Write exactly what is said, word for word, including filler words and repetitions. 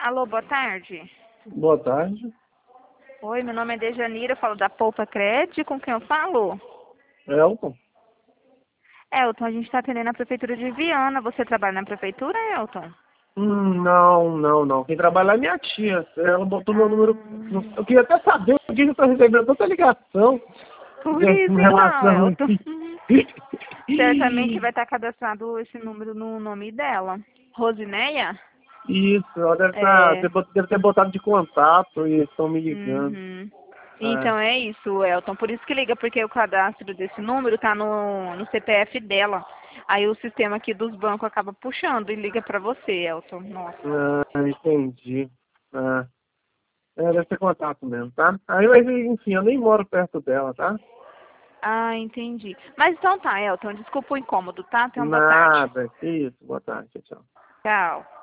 Alô, boa tarde. Boa tarde. Oi, meu nome é Dejanira, eu falo da Poupa Cred, com quem eu falo? Elton? Elton, a gente está atendendo a Prefeitura de Viana. Você trabalha na Prefeitura, Elton? Hum, não, não, não. Quem trabalha é minha tia. Ela botou meu número. no- Ah, Eu queria até saber o que eu estou recebendo tanta ligação por de- com isso então, relação a Elton. isso. Certamente vai estar cadastrado esse número no nome dela. Rosineia? Isso, ela deve, tá, É. deve ter botado de contato e estão me ligando. Uhum. É. Então é isso, Elton. Por isso que liga, porque o cadastro desse número tá no, no C P F dela. Aí o sistema aqui dos bancos acaba puxando e liga pra você, Elton. Nossa. Ah, entendi. Ah, é, deve ter contato mesmo, tá? Aí, mas, enfim, eu nem moro perto dela, tá? Ah, entendi. Mas então tá, Elton. Desculpa o incômodo, tá? Tenha uma boa tarde. Nada. Que isso. Boa tarde, tchau. Tchau.